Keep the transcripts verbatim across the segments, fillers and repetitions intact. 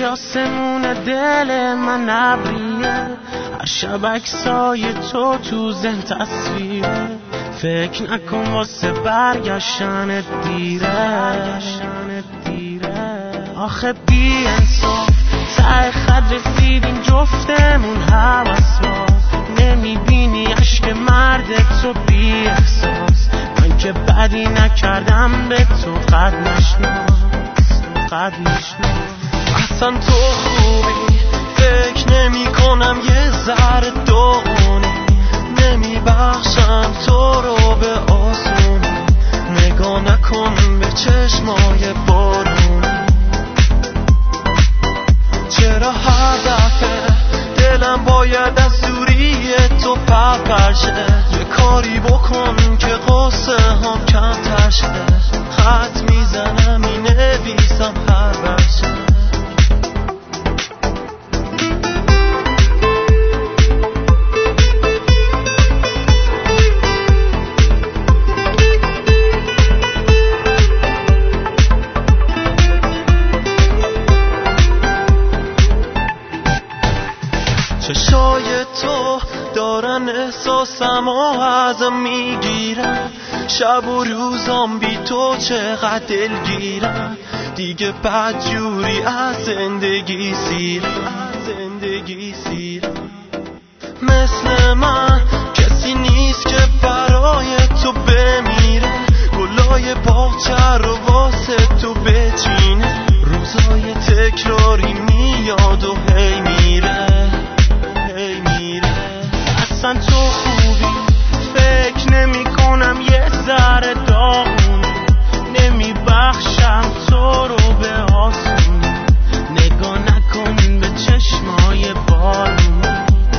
روی آسمون دل من ابریه، هر شب عکسای تو تو ذهن تصویره. فکر نکن واسه برگشتن دیره، آخه بی انصاف ته خط رسیدیم جفتمون هوس باز. نمیبینی عشق مرد تو بی احساس، من که بدی نکردم به تو قد نشناس، قد نشناس. اصلا تو خوبی فکر نمی کنم یه ذره داغونی، نمی بخشم تو رو به آسونی. نگاه نکن به چشمای بارونی، چرا هر دفعه دلم باید از دوری تو پرپر شه؟ یه کاری بکن که قصه هم کمتر شه. خط میزنم می نویسم هر ورشه. چشای تو دارن احساسم و ازم میگیرن، شب و روزام بی تو چقدر دلگیرم. دیگه بدجوری از زندگی سیرم، از زندگی سیرم. مثل من کسی نیست که برای تو بمیره، گلای باغچه رو واسه تو بچینه. روزای تکراری میاد و هی میره، اصلا تو خوبی فکر نمی کنم یه ذره داغونی، نمی بخشم تو رو به آسونی. نگاه نکن به چشمای بارونی،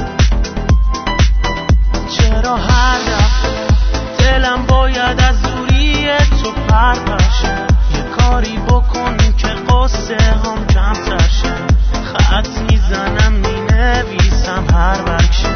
چرا هر دفعه دلم باید از دوری تو پرپر شه؟ یه کاری بکن که قصه هم کمتر شه. خط میزنم می نویسم هر وقت